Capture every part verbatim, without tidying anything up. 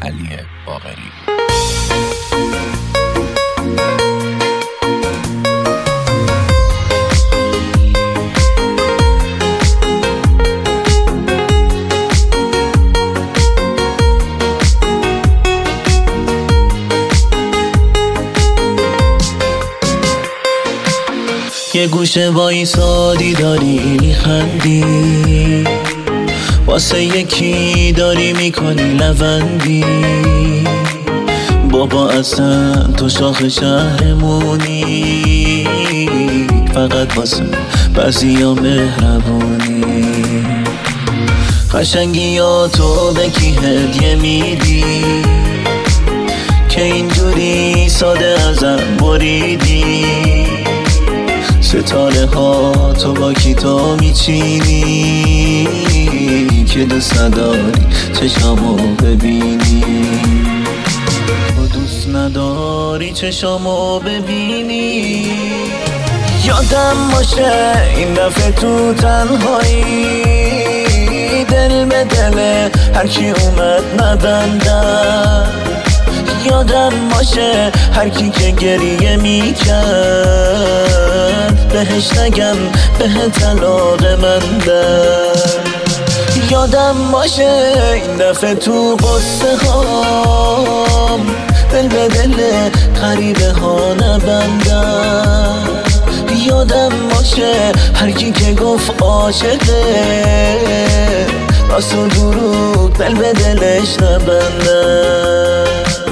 علی باقری. یه گوشه وایسادی داری میخندی، واسه یکی داری میکنی لوندی. بابا اصلا تو شاخ شهرمونی، فقط واسه بعضیا مهربونی. قشنگیاتو به کی هدیه میدی که اینجوری ساده ازم بریدی؟ ستاره ها تو با کی تو میچینی که دوست نداری چشامو ببینی؟ تو دوست نداری چشامو ببینی؟ یادم باشه این دفعه تو تنهایی، دل به دل هر کی اومد نبندم. یادم باشه هر کی که گریه میکرد بهش نگم بهت طلاق من ده. یادم باشه این دفعه تو قصه هام دل به دل غریبه ها نبندم. یادم باشه هر کی که گفت عاشقه راست و دروغ دل به دلش نبندم.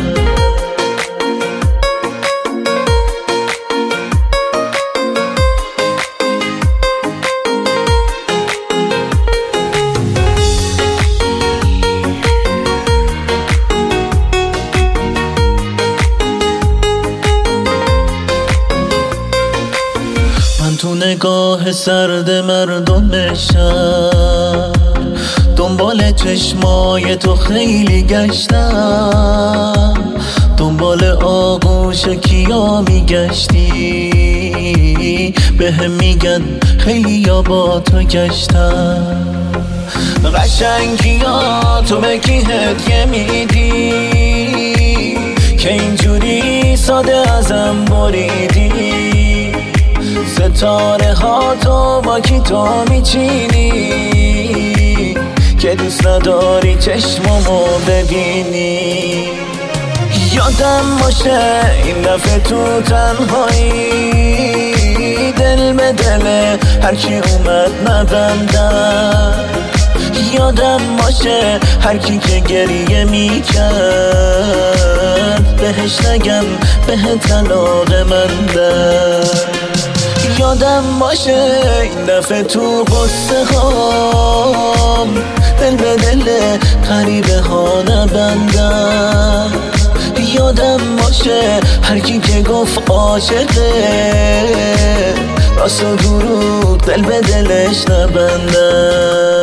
تو نگاه سرد مردم شهر دنبال چشمای تو خیلی گشتم، دنبال آغوش کیا میگشتی؟ به هم میگن خیلی یا با تو گشتم. قشنگیا تو به کی هدیه میدی که اینجوری ساده ازم بریدی؟ ستاره ها تو با کی تو میچینی که دوست نداری چشممو ببینی؟ یادم باشه این دفعه تو تنهایی، دل به دل هر کی اومد نبندم. یادم باشه هر کی که گریه میکرد بهش نگم بهت طلاق من ده. یادم باشه این دفعه تو قصه هام دل به دل غریبه ها نبندم. یادم باشه هر کی که گفت عاشقه راست و دروغ دل به دلش نبندم.